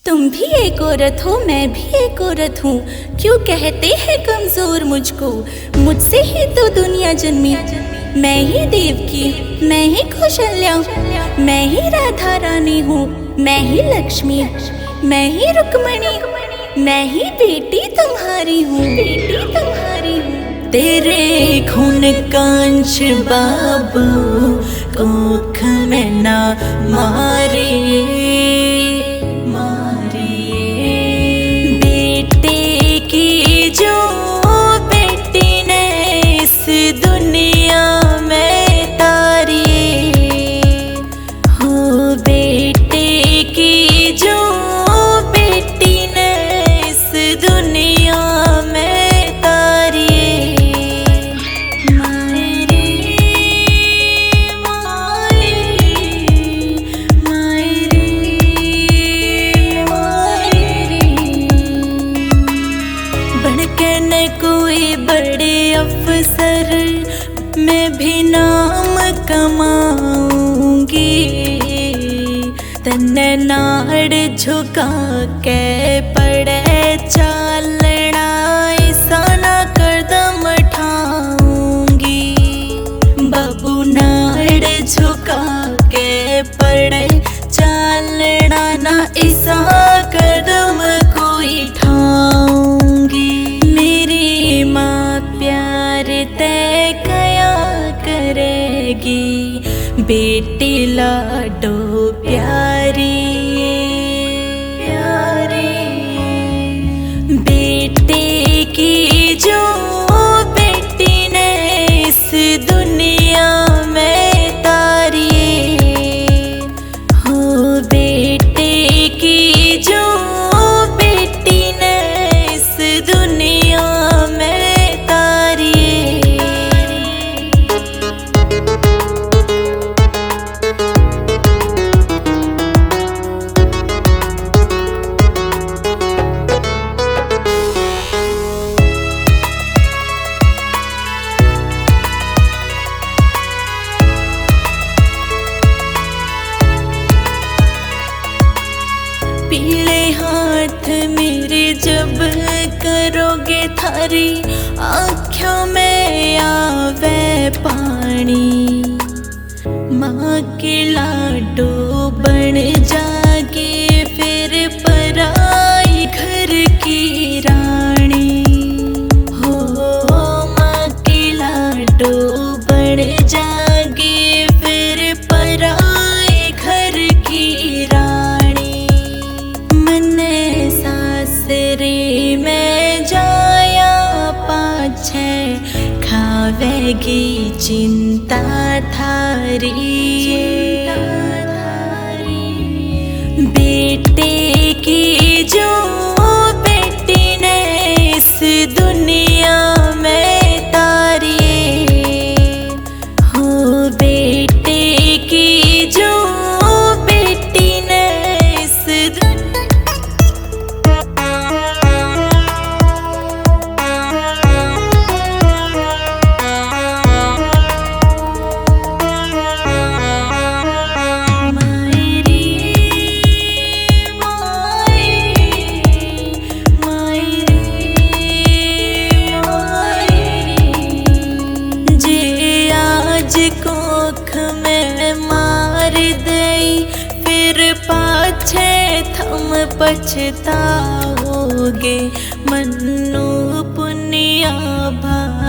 तुम भी एक औरत हो, मैं भी एक औरत हूँ। क्यों कहते हैं कमजोर मुझको? मुझसे ही तो दुनिया जन्मी। मैं ही देवकी, मैं ही कौशल्या, मैं ही राधा रानी हूँ, मैं ही लक्ष्मी, मैं ही रुक्मणी, मैं ही बेटी तुम्हारी हूँ, बेटी तुम्हारी हूँ। तेरे खून का अंश बाबू कोख में ना मारे, बेटे की जो बेटी ने इस दुनिया में तारी हो, बेटे की जो बेटी ने इस दुनिया में तारी। कोई बड़े अफसर मैं भी नाम कमाऊंगी, तन नाड़ झुका के पड़े चालना ऐसा ना कदम उठाऊंगी। बाबू नाड़ झुका के पड़े चालना ना ऐसा कदम कोई ठाऊंगी। मेरी माँ प्यार तय कया करेगी, बेटी लाडो प्यारी प्यारी। बेटे की जो बेटी ने इस दुनिया में तारी हो, बेटे की जो बेटी ने इस दुनिया में तारी। पीले हाथ मेरे जब करोगे थारी आँखों में आवे पानी, माँ के लाडो बन जागे फिर पराई घर की रानी हो। माँ के लाडो बन जागे फिर पराई घर की रानी। सासरे में जाया पाछे खावेगी चिंता थारी, बेटे की जो बेटी ने इस दुनिया में तारी हो, बेटे की जो बेटी ने इस कोख में मार दई फिर पाछे थम पछताओगे। मन्नू पुनिया भा